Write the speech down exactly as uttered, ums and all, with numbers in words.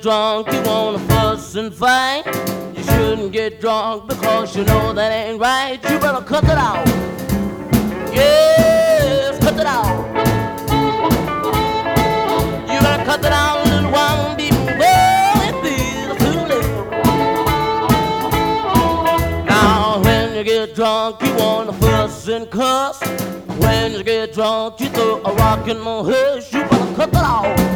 drunk, you wanna fuss and fight. You shouldn't get drunk because you know that ain't right. You better cut it out. Yes, cut it out. You better cut it out, little one, be well, it feels too late. Now when you get drunk, you wanna fuss and cuss. When you get drunk, you throw a rock in my head. You better cut it out.